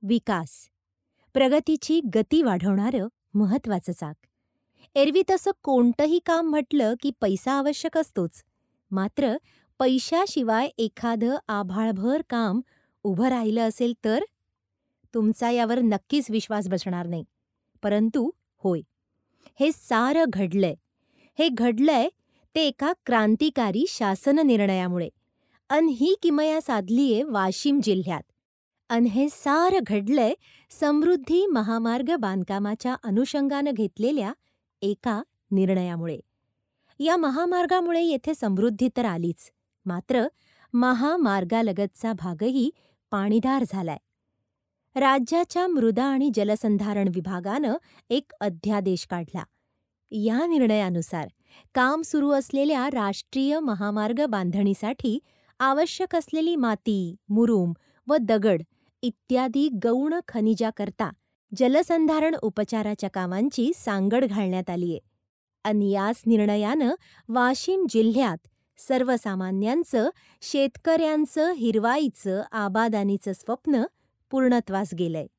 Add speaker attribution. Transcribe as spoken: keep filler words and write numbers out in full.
Speaker 1: विकास, प्रगतीची गती वाढवणारं महत्वाचं चाक. एरवी तसं कोणतंही काम म्हटलं की पैसा आवश्यक असतोच. मात्र पैशाशिवाय एखादं आभाळभर काम उभं राहिलं असेल तर? तुमचा यावर नक्कीच विश्वास बसणार नाही. परंतु होय, हे सारं घडलंय. हे घडलंय ते एका क्रांतिकारी शासन निर्णयामुळे. अन ही किमया साधलीये वाशिम जिल्ह्यात. अन हे सारं घडलंय समृद्धी महामार्ग बांधकामाच्या अनुषंगानं घेतलेल्या एका निर्णयामुळे. या महामार्गामुळे येथे समृद्धी तर आलीच, मात्र महामार्गालगतचा भागही पाणीदार झालाय. राज्याच्या मृदा आणि जलसंधारण विभागानं एक अध्यादेश काढला. या निर्णयानुसार काम सुरू असलेल्या राष्ट्रीय महामार्ग बांधणीसाठी आवश्यक असलेली माती, मुरूम व दगड इत्यादी गौण खनिजाकरता जलसंधारण उपचाराच्या कामांची सांगड घालण्यात आलीय. अन याच निर्णयानं वाशिम जिल्ह्यात सर्वसामान्यांचं, शेतकऱ्यांचं हिरवाईचं, आबादानीचं स्वप्न पूर्णत्वास गेलंय.